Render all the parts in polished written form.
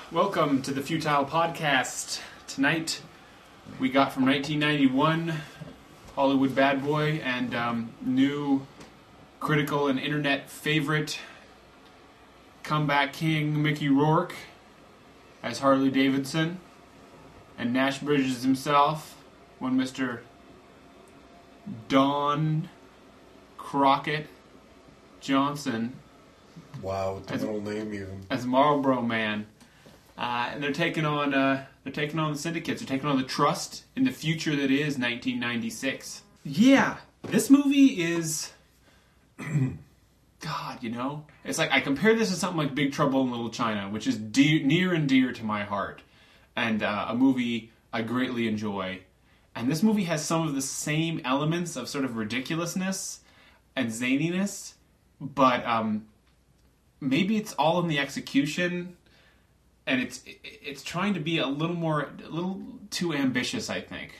Welcome to the Futile Podcast. Tonight, we got from 1991, Hollywood Bad Boy, and new critical and internet favorite, comeback king Mickey Rourke as Harley Davidson, and Nash Bridges himself, one Mr. Don Crockett Johnson. Wow, with the middle name even. As Marlboro Man. And they're taking on the syndicates. They're taking on the trust in the future that is 1996. Yeah, this movie is, God, it's like I compare this to something like Big Trouble in Little China, which is near and dear to my heart, and a movie I greatly enjoy. And this movie has some of the same elements of sort of ridiculoustle and zaniness, but maybe it's all in the execution. And it's trying to be a little too ambitious, I think.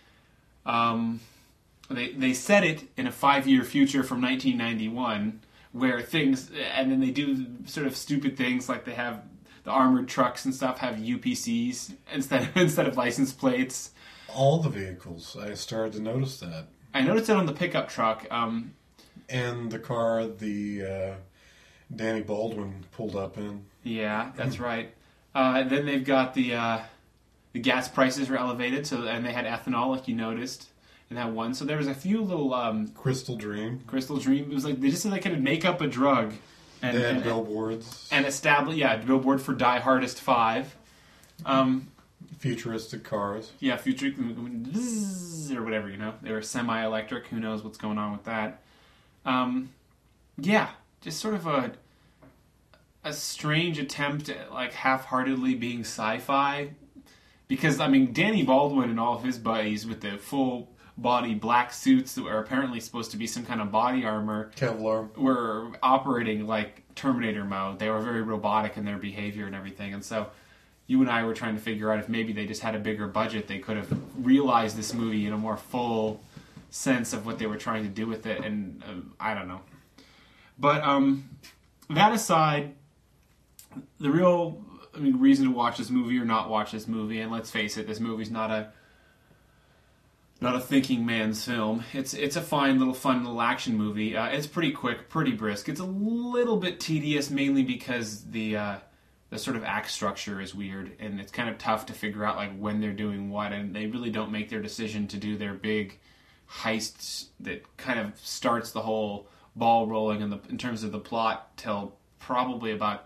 They set it in a 5-year future from 1991, where things, and then they do sort of stupid things like they have the armored trucks and stuff have UPCs instead of license plates. All the vehicles, I started to notice that. I noticed it on the pickup truck. And the car Danny Baldwin pulled up in. Yeah, that's right. Then they've got the gas prices were elevated, and they had ethanol, like you noticed, in that one. So there was a few little Crystal Dream. It was like they just said they could make up a drug, and they had billboards and establish billboard for Die Hardest 5. Futuristic cars. Yeah, future or whatever, They were semi-electric. Who knows what's going on with that? Just sort of a strange attempt at like half-heartedly being sci-fi, because Danny Baldwin and all of his buddies with the full body black suits that were apparently supposed to be some kind of body armor, Kevlar, were operating like Terminator mode. They were very robotic in their behavior and everything, and so you and I were trying to figure out if maybe they just had a bigger budget, they could have realized this movie in a more full sense of what they were trying to do with it, and I don't know. But that aside, the real reason to watch this movie or not watch this movie, and let's face it, this movie's not a thinking man's film. It's a fun little action movie. It's pretty quick, pretty brisk. It's a little bit tedious, mainly because the sort of act structure is weird, and it's kind of tough to figure out like when they're doing what, and they really don't make their decision to do their big heist that kind of starts the whole ball rolling in terms of the plot till probably about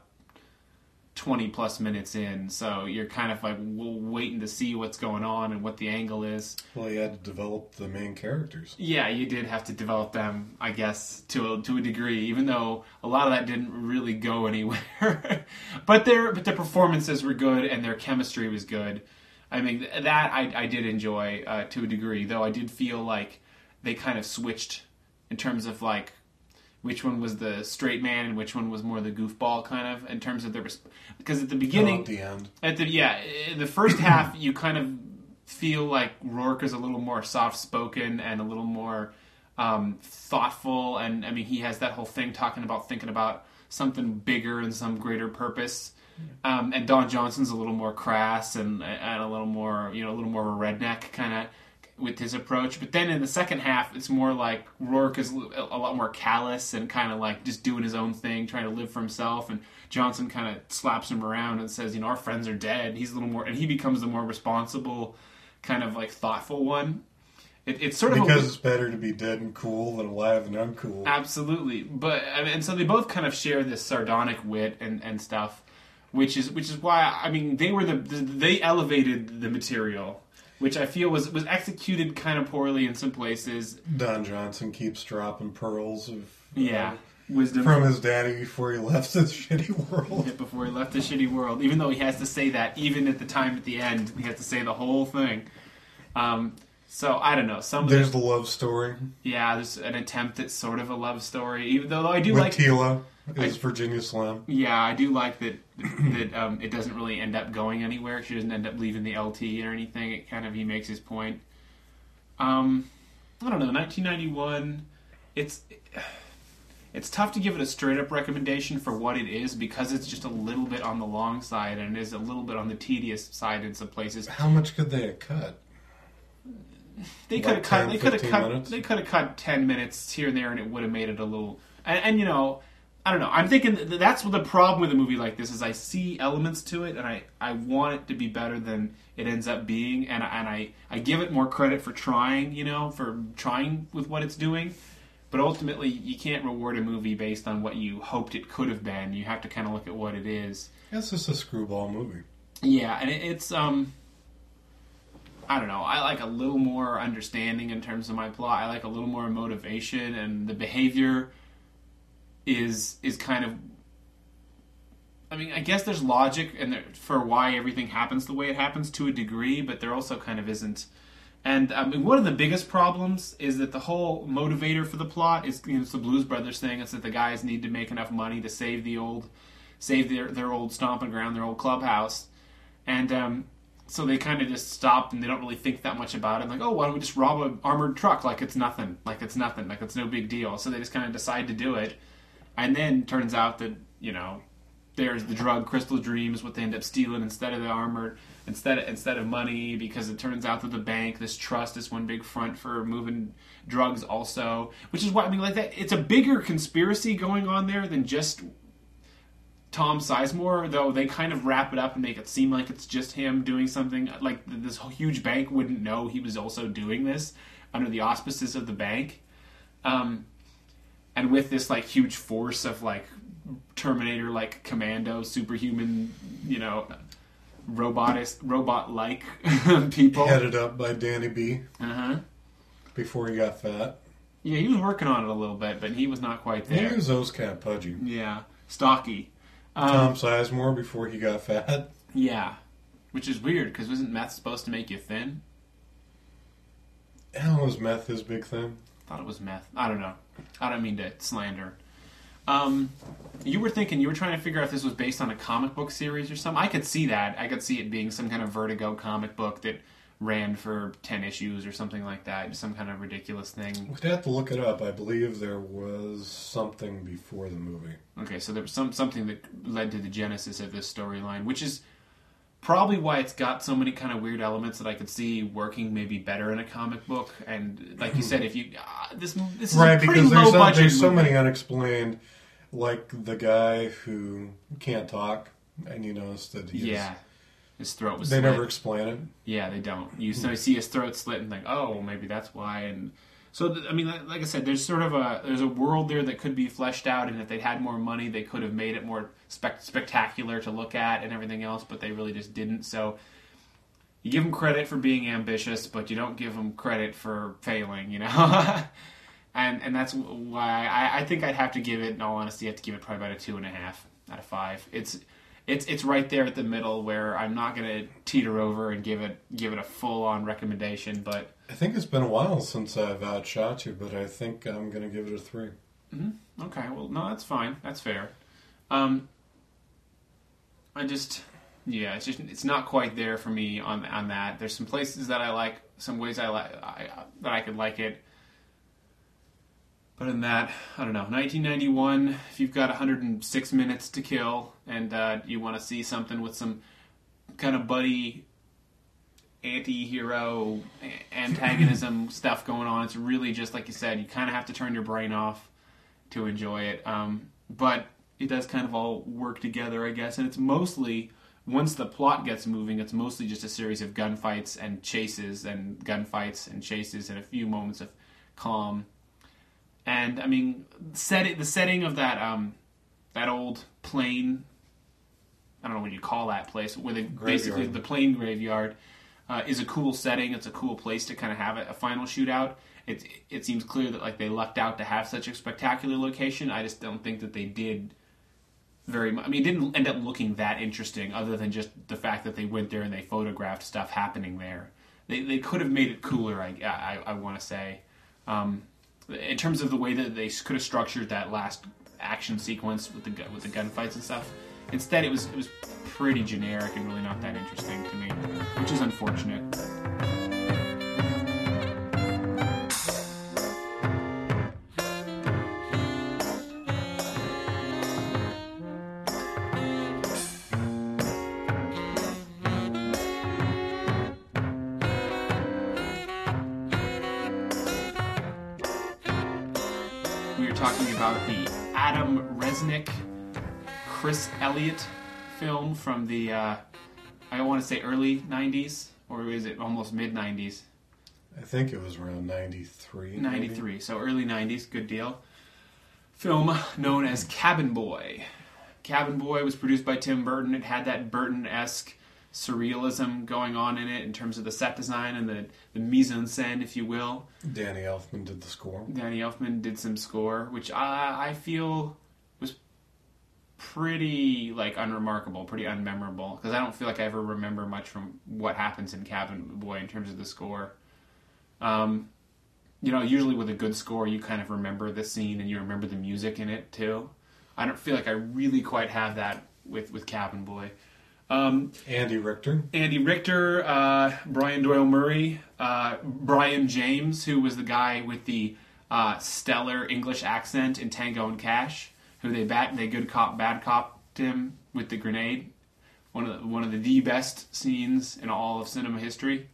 20 plus minutes in, so you're kind of like waiting to see what's going on and what the angle is. Well, you had to develop the main characters. Yeah, you did have to develop them, I guess, to a degree, even though a lot of that didn't really go anywhere. but their performances were good and their chemistry was good. That I did enjoy to a degree, though I did feel like they kind of switched in terms of like which one was the straight man and which one was more the goofball kind of in terms of their... Because at the beginning... at the end. In the first half, you kind of feel like Rourke is a little more soft-spoken and a little more thoughtful. And, he has that whole thing thinking about something bigger and some greater purpose. And Don Johnson's a little more crass and a little more, a little more of a redneck kind of with his approach. But then in the second half, it's more like Rourke is a lot more callous and kind of like just doing his own thing, trying to live for himself, and Johnson kind of slaps him around and says, our friends are dead. He's a little more, and he becomes the more responsible, kind of like thoughtful one. It's sort of because it's better to be dead and cool than alive and uncool. Absolutely. But and so they both kind of share this sardonic wit and stuff, which is why they elevated the material, which I feel was executed kind of poorly in some places. Don Johnson keeps dropping pearls of wisdom from his daddy before he left this shitty world. Yeah, before he left the shitty world, even though he has to say that, even at the end, he has to say the whole thing. So I don't know. There's the love story. Yeah, there's an attempt at sort of a love story, even though I do with like Tila. Is Virginia Slim. Yeah, I do like that it doesn't really end up going anywhere. She doesn't end up leaving the LT or anything. It kind of, he makes his point. I don't know, 1991, it's tough to give it a straight up recommendation for what it is because it's just a little bit on the long side and it is a little bit on the tedious side in some places. How much could they have cut? They could have cut. 10, They could have 15 cut. minutes? They could have cut 10 minutes here and there, and it would have made it a little. And you know, I don't know. I'm thinking that's what the problem with a movie like this is. I see elements to it, and I want it to be better than it ends up being, and I give it more credit for trying. You know, for trying with what it's doing. But ultimately, you can't reward a movie based on what you hoped it could have been. You have to kind of look at what it is. It's just a screwball movie. Yeah, and it's I don't know. I like a little more understanding in terms of my plot. I like a little more motivation, and the behavior is kind of. I mean, I guess there's logic for why everything happens the way it happens to a degree, but there also kind of isn't. And I mean, one of the biggest problems is that the whole motivator for the plot is it's the Blues Brothers thing. It's that the guys need to make enough money to save their old stomping ground, their old clubhouse, and so they kind of just stop and they don't really think that much about it. Like, oh, why don't we just rob an armored truck like it's nothing, like it's no big deal. So they just kind of decide to do it, and then turns out that there's the drug Crystal Dream is what they end up stealing instead of the armored. Instead of money, because it turns out that the bank, this trust, is one big front for moving drugs also. Which is why, I mean, like that, it's a bigger conspiracy going on there than just Tom Sizemore, though they kind of wrap it up and make it seem like it's just him doing something. Like, this whole huge bank wouldn't know he was also doing this under the auspices of the bank. And with this, like, huge force of, like, Terminator-like commando, superhuman, robot-like people. Headed up by Danny B. Uh-huh. Before he got fat. Yeah, he was working on it a little bit, but he was not quite there. He was those kind of pudgy. Yeah. Stocky. Tom Sizemore before he got fat. Yeah. Which is weird, because wasn't meth supposed to make you thin? How was meth his big thing? I thought it was meth. I don't know. I don't mean to slander. You were trying to figure out if this was based on a comic book series or something. I could see that. I could see it being some kind of Vertigo comic book that ran for 10 issues or something like that. Just some kind of ridiculous thing. We'd have to look it up. I believe there was something before the movie. Okay, so there was something that led to the genesis of this storyline, which is probably why it's got so many kind of weird elements that I could see working maybe better in a comic book. And like you said, if you this is right, a pretty because low budget there's so movie. many unexplained, like the guy who can't talk, and you notice that His throat was they slit. never explain it. Yeah, they don't. You see his throat slit and think, oh, maybe that's why. And so, I mean, like I said, there's sort of there's a world there that could be fleshed out, and if they'd had more money, they could have made it more spectacular to look at and everything else, but they really just didn't. So you give them credit for being ambitious, but you don't give them credit for failing, and that's why I think I'd have to give it, in all honesty, I have to give it probably about a 2.5 out of 5. It's right there at the middle where I'm not going to teeter over and give it a full-on recommendation, but I think it's been a while since I've outshot you, but I think I'm going to give it a 3. Mm-hmm. Okay, well, no, that's fine. That's fair. It's not quite there for me on that. There's some places that I like, some ways I like that I could like it. But in that, I don't know, 1991, if you've got 106 minutes to kill and you want to see something with some kind of buddy anti-hero antagonism stuff going on, it's really just, like you said, you kind of have to turn your brain off to enjoy it. But it does kind of all work together, I guess, and it's mostly, once the plot gets moving, it's mostly just a series of gunfights and chases and gunfights and chases and a few moments of calm. And I mean, the setting of that old plane, I don't know what you call that place, where basically the plane graveyard is a cool setting. It's a cool place to kind of have a final shootout. It seems clear that like they lucked out to have such a spectacular location. I just don't think that they did very much. I mean, it didn't end up looking that interesting, other than just the fact that they went there and they photographed stuff happening there. They could have made it cooler. I want to say. In terms of the way that they could have structured that last action sequence with the gunfights and stuff, instead it was pretty generic and really not that interesting to me, which is unfortunate. talking about the Adam Resnick, Chris Elliott film from the, I want to say early 90s, or is it almost mid-90s? I think it was around 93. 93, maybe? so early 90s, good deal. Film known as Cabin Boy. Cabin Boy was produced by Tim Burton. It had that Burton-esque surrealism going on in it in terms of the set design and the mise-en-scène, if you will. Danny Elfman did the score. Danny Elfman did some score, which I feel was pretty unremarkable, pretty unmemorable, because I don't feel like I ever remember much from what happens in Cabin Boy in terms of the score. Usually with a good score, you kind of remember the scene and you remember the music in it too. I don't feel like I really quite have that with Cabin Boy. Andy Richter. Brian Doyle Murray, Brian James, who was the guy with the stellar English accent in Tango and Cash, who they good cop bad copped him with the grenade. One of the best scenes in all of cinema history.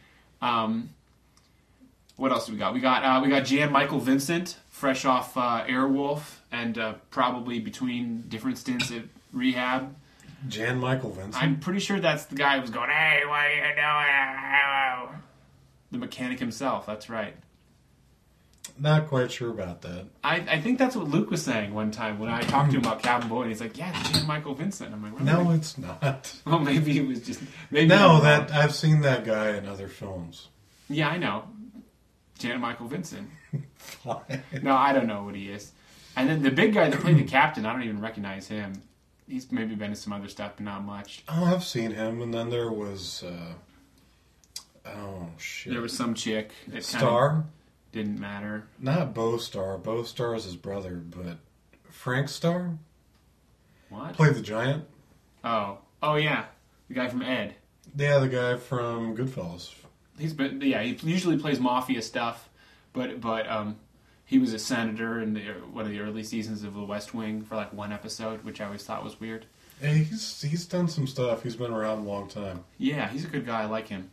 What else do we got? We got Jan Michael Vincent, fresh off Airwolf, and probably between different stints at rehab. Jan Michael Vincent. I'm pretty sure that's the guy who was going, "Hey, what are you doing?" The mechanic himself. That's right. Not quite sure about that. I think that's what Luke was saying one time when I talked to him about Cabin Boy, and he's like, "Yeah, it's Jan Michael Vincent." I'm like, "No, it's not." Well, maybe it was just that I've seen that guy in other films. Yeah, I know. Jan Michael Vincent. No, I don't know what he is. And then the big guy that played the captain, I don't even recognize him. He's maybe been in some other stuff, but not much. Oh, I've seen him. And then there was, there was some chick. Star? Didn't matter. Not Bo Star. Bo Star is his brother, but Frank Star? What? Played the giant. Oh, yeah. The guy from Ed. Yeah, the guy from Goodfellas. He usually plays mafia stuff, but he was a senator in one of the early seasons of The West Wing for one episode, which I always thought was weird. Yeah, he's done some stuff. He's been around a long time. Yeah, he's a good guy. I like him.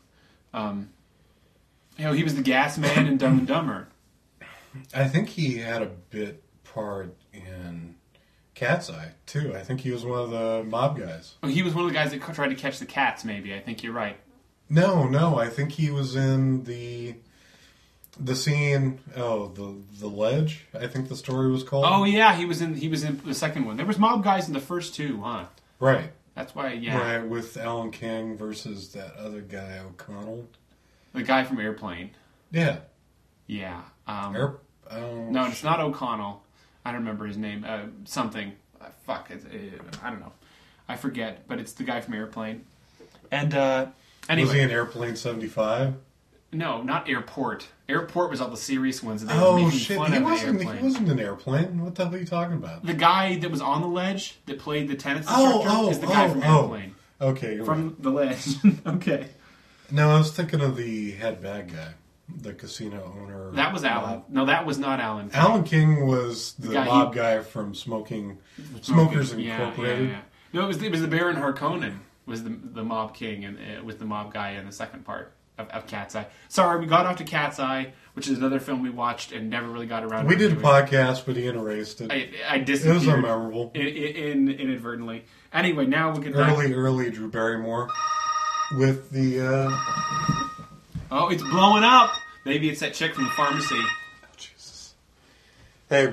He was the gas man in Dumb and Dumber. I think he had a bit part in Cat's Eye too. I think he was one of the mob guys. Oh, he was one of the guys that tried to catch the cats. Maybe I think you're right. No, I think he was in the scene. Oh, the ledge. I think the story was called. Oh yeah, he was in the second one. There was mob guys in the first two, huh? Right. That's why. Yeah. Right, with Alan King versus that other guy O'Connell. The guy from Airplane. Yeah. Yeah. No, it's not O'Connell. I don't remember his name. Something. I don't know. I forget. But it's the guy from Airplane. And anyway. Was he in Airplane 75? No, not Airport. Airport was all the serious ones. That they oh were making shit! Fun He of wasn't. Airplane. He wasn't an Airplane. What the hell are you talking about? The guy that was on the ledge that played the tennis instructor is the guy from Airplane. Okay, from the ledge. Okay. No, I was thinking of the head bad guy, the casino owner. That was Alan. No, that was not Alan King. Alan King was the mob guy from Smokers Incorporated. Yeah. No, it was the Baron Harkonnen was the mob king and was the mob guy in the second part of Cat's Eye. Sorry, we got off to Cat's Eye, which is another film we watched and never really got around to. We did a podcast, but Ian erased it. I disappeared. It was unmemorable. Inadvertently. Anyway, now we can... Early Drew Barrymore with the... Oh, it's blowing up! Maybe it's that chick from the pharmacy. Oh, Jesus. Hey.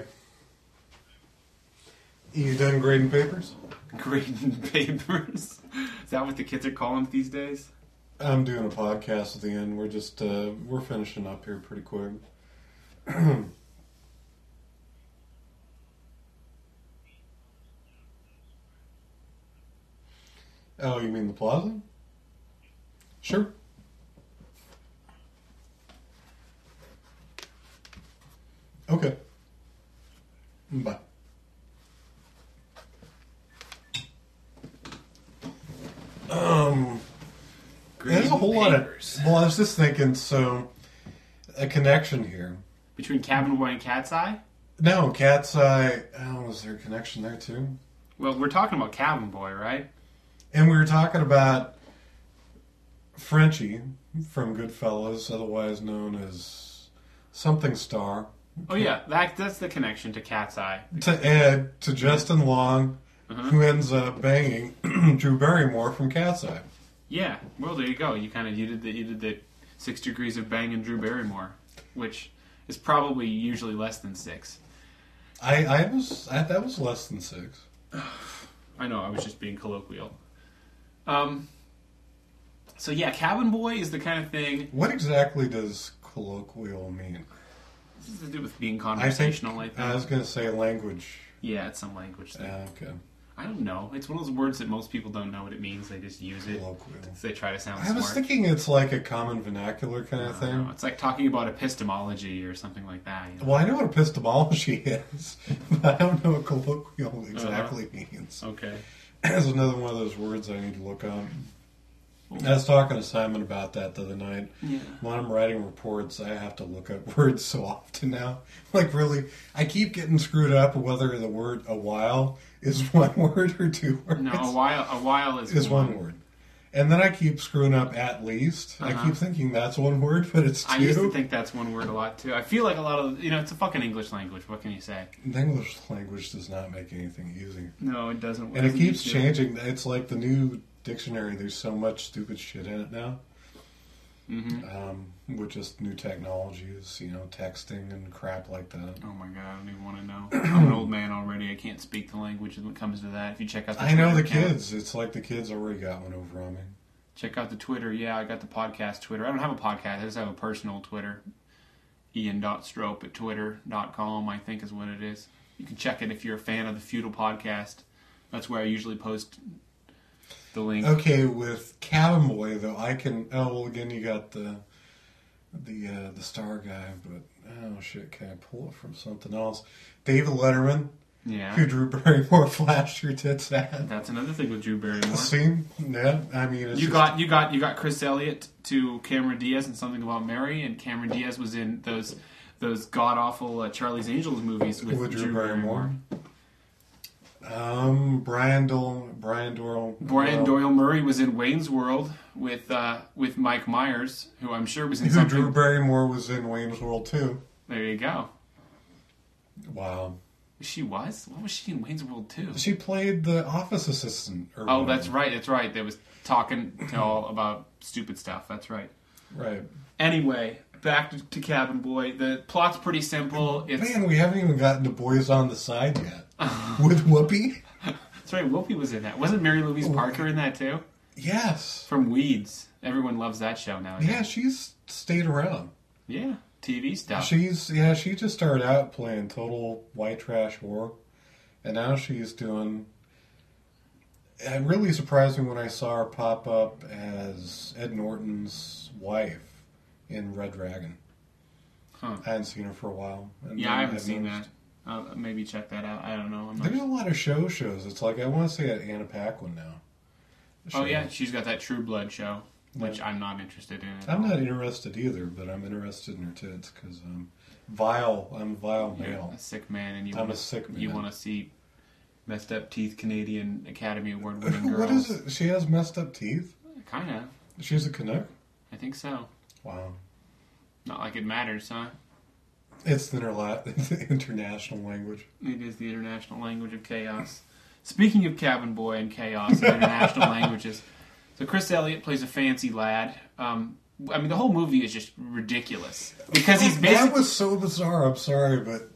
You done grading papers? Grading papers? Is that what the kids are calling it these days? I'm doing a podcast at the end. We're just, we're finishing up here pretty quick. Oh, you mean the plaza? Sure. Okay. Bye. There's a whole lot of... Well, I was just thinking, so... A connection here. Between Cabin Boy and Cat's Eye? No, Cat's Eye... Oh, was there a connection there, too? Well, we're talking about Cabin Boy, right? And we were talking about Frenchie from Goodfellas, otherwise known as something Star. Oh yeah, that's the connection to Cat's Eye. To add to Justin Long, who ends up banging Drew Barrymore from Cat's Eye. Yeah, well there you go. You did the 6 degrees of banging Drew Barrymore, which is probably usually less than 6. That was less than 6. I know, I was just being colloquial. So yeah, Cabin Boy is the kind of thing. What exactly does colloquial mean? This is to do with being conversational, I think. I was going to say language. Yeah, it's some language thing. Okay. I don't know. It's one of those words that most people don't know what it means. They just use it. Colloquial. They try to sound I smart. was thinking it's like a common vernacular kind of thing. No, it's like talking about epistemology or something like that. You know? Well, I know what epistemology is, but I don't know what colloquial exactly means. Okay. That's another one of those words I need to look up. I was talking to Simon about that the other night. Yeah. When I'm writing reports, I have to look up words so often now. Like, really, I keep getting screwed up whether the word "a while" is one word or 2 words. No, a while is one word. And then I keep screwing up "at least." I keep thinking that's one word, but it's 2. I used to think that's one word a lot, too. I feel like a lot of, it's a fucking English language. What can you say? The English language does not make anything easy. No, it doesn't. And it keeps changing. It's like the new dictionary. There's so much stupid shit in it now. With just new technologies, texting and crap like that. Oh my god, I don't even want to know. I'm an old man already. I can't speak the language when it comes to that. If you check out the I know Twitter the account, kids. It's like the kids already got one over on me. Check out the Twitter. Yeah, I got the podcast Twitter. I don't have a podcast. I just have a personal Twitter. Ian.Strope at twitter.com, I think is what it is. You can check it if you're a fan of the Feudal Podcast. That's where I usually post the link. Okay, with Cabin Boy though, I can. Oh well, again you got the star guy, but oh shit, can I pull it from something else? David Letterman, who Drew Barrymore flashed her tits at. That's another thing with Drew Barrymore. See, yeah, I mean, it's you got Chris Elliott to Cameron Diaz in Something About Mary, and Cameron Diaz was in those god awful Charlie's Angels movies with Drew Barrymore. Brian Doyle Murray was in Wayne's World with Mike Myers, who I'm sure was in something. Drew Barrymore was in Wayne's World too. There you go. Wow. She was? What was she in Wayne's World too? She played the office assistant. Oh, that's right. That's right. They was talking all about stupid stuff. That's right. Right. Anyway, back to Cabin Boy. The plot's pretty simple. Man, we haven't even gotten to Boys on the Side yet. With Whoopi? That's right, Whoopi was in that. Wasn't Mary Louise Parker in that too? Yes. From Weeds. Everyone loves that show now. Yeah, she's stayed around. Yeah, TV stuff. She just started out playing total white trash horror, and now she's doing. It really surprised me when I saw her pop up as Ed Norton's wife in Red Dragon. Huh. I hadn't seen her for a while. Yeah, I haven't seen that. Maybe check that out. I don't know. There's a lot of shows. It's like, I want to say Anna Paquin now. Oh, yeah, she's got that True Blood show, which I'm not interested in at all. I'm not interested either, but I'm interested in her tits because I'm a vile male. You're a sick man, and I'm a sick man. You want to see messed up teeth Canadian Academy Award winning girls. What is it? She has messed up teeth? Kind of. She's a Canuck? I think so. Wow. Not like it matters, huh? It's the international language. It is the international language of chaos. Speaking of Cabin Boy and chaos and international languages, so Chris Elliott plays a fancy lad. I mean, the whole movie is just ridiculous because he's basically... That was so bizarre. I'm sorry, but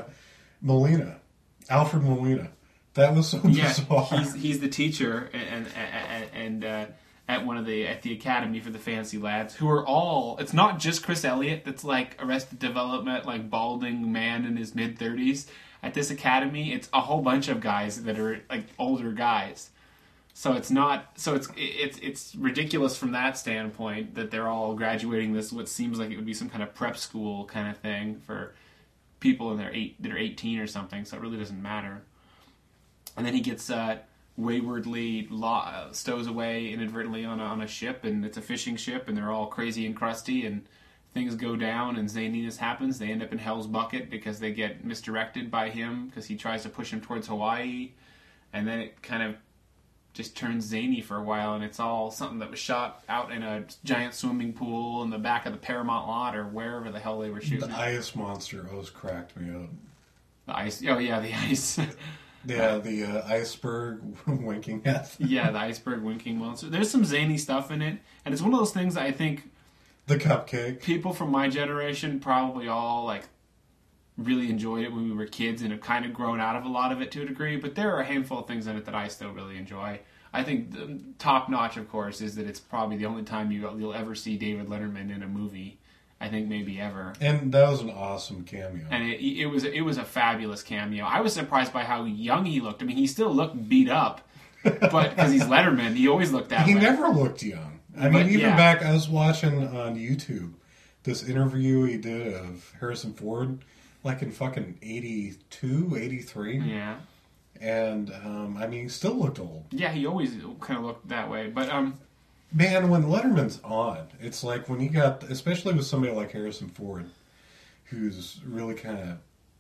Alfred Molina, that was so bizarre. He's the teacher and at the academy for the fancy lads, who are all. It's not just Chris Elliott that's like Arrested Development, like balding man in his mid-30s. At this academy, it's a whole bunch of guys that are like older guys. So it's not. So it's ridiculous from that standpoint that they're all graduating this what seems like it would be some kind of prep school kind of thing for people in that are 18 or something. So it really doesn't matter. And then he gets waywardly stows away inadvertently on a ship, and it's a fishing ship, and they're all crazy and crusty, and things go down, and zaniness happens. They end up in Hell's Bucket because they get misdirected by him because he tries to push him towards Hawaii, and then it kind of just turns zany for a while, and it's all something that was shot out in a giant swimming pool in the back of the Paramount lot or wherever the hell they were shooting. The ice monster always cracked me up. The ice. Oh yeah, the ice. Yeah, the iceberg winking at them. Yeah, the iceberg winking monster. There's some zany stuff in it, and it's one of those things that I think The cupcake. people from my generation probably all like really enjoyed it when we were kids and have kind of grown out of a lot of it to a degree, but there are a handful of things in it that I still really enjoy. I think the top notch, of course, is that it's probably the only time you'll ever see David Letterman in a movie. I think maybe ever. And that was an awesome cameo. And it was a fabulous cameo. I was surprised by how young he looked. I mean, he still looked beat up, but because he's Letterman, he always looked that way. He never looked young. I mean, even back, I was watching on YouTube this interview he did of Harrison Ford, like in fucking 82, 83. Yeah. And, I mean, he still looked old. Yeah, he always kind of looked that way. But, Man, when Letterman's on, it's like when you got, especially with somebody like Harrison Ford, who's really kind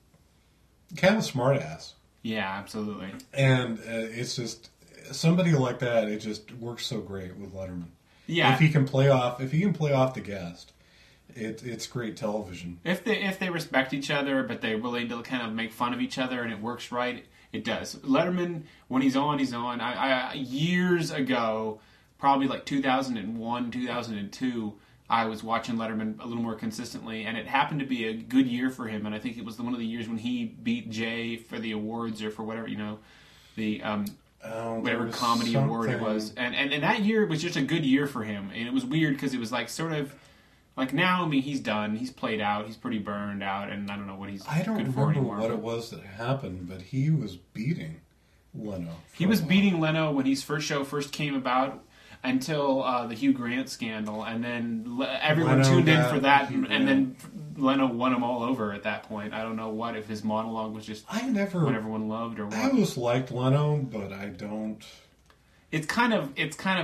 of smart ass. yeah, absolutely. And it's just, somebody like that, it just works so great with Letterman. Yeah. If he can play off the guest, it's great television. If they respect each other, but they're willing to kind of make fun of each other, and it works right, it does. Letterman, when he's on, he's on. I years ago, probably like 2001, 2002, I was watching Letterman a little more consistently, and it happened to be a good year for him. And I think it was one of the years when he beat Jay for the awards or for whatever, the whatever comedy award it was. And that year was just a good year for him. And it was weird because it was like sort of like now, I mean, he's done. He's played out. He's pretty burned out, and I don't know what he's I don't good for remember anymore. what it was that happened, but he was beating Leno. He was beating Leno when his show first came about until the Hugh Grant scandal, and then everyone Leno tuned in got for that, Hugh and then Leno won him all over at that point. I don't know if his monologue was just what everyone loved or what. I always liked Leno, but I don't. It's kind of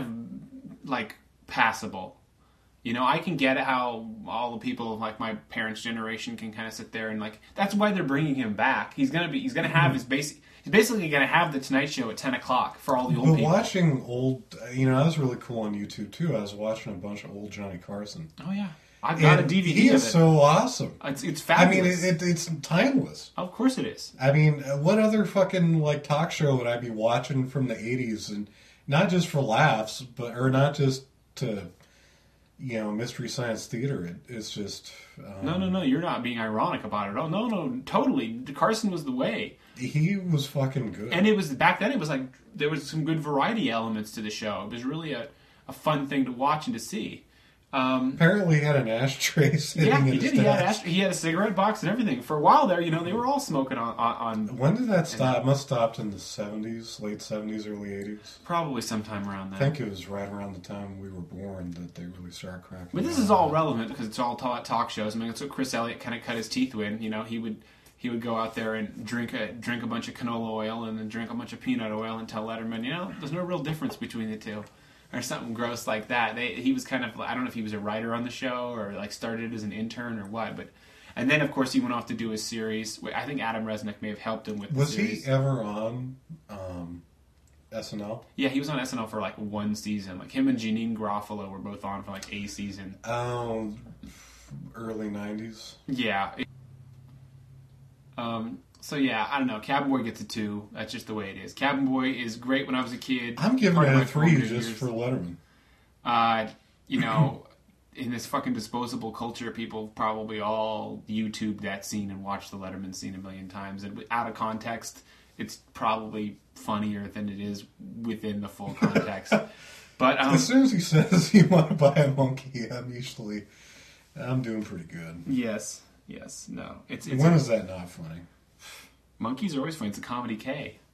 like passable. You know, I can get how all the people of like my parents' generation can kind of sit there and like that's why they're bringing him back. He's gonna have he's basically gonna have the Tonight Show at 10 o'clock for all the old people. Watching old, that was really cool on YouTube too. I was watching a bunch of old Johnny Carson. Oh yeah, I've got a DVD. He is so awesome. It's fabulous. I mean, it's timeless. Of course it is. I mean, what other fucking like talk show would I be watching from the 80s, and not just for laughs, or not just to. Mystery Science Theater. It's just... No, you're not being ironic about it. Oh, no, totally. Carson was the way. He was fucking good. And it was, back then, it was like, there was some good variety elements to the show. It was really a fun thing to watch and to see. Apparently he had an ashtray sitting in his desk. He had a cigarette box and everything. For a while there, they were all smoking on... When did that stop? It must have stopped in the 70s, late 70s, early 80s. Probably sometime around then. I think it was right around the time we were born that they really started cracking. But this is all relevant because it's all talk shows. I mean, that's what Chris Elliott kind of cut his teeth with. He would go out there and drink a bunch of canola oil and then drink a bunch of peanut oil and tell Letterman, there's no real difference between the two. Or something gross like that. He was kind of, I don't know if he was a writer on the show or like started as an intern or what, and then of course he went off to do his series. I think Adam Resnick may have helped him with the series. Was he ever on SNL? Yeah, he was on SNL for like one season. Like him and Janine Garofalo were both on for like a season. Early 90s? Yeah. So yeah, I don't know. Cabin Boy gets a 2. That's just the way it is. Cabin Boy is great when I was a kid. I'm giving it a 3 just for Letterman. In this fucking disposable culture, people probably all YouTube that scene and watch the Letterman scene a million times. And out of context, it's probably funnier than it is within the full context. But as soon as he says you want to buy a monkey, I'm doing pretty good. Yes. No. It's when is that not funny? Monkeys are always funny. It's a comedy K.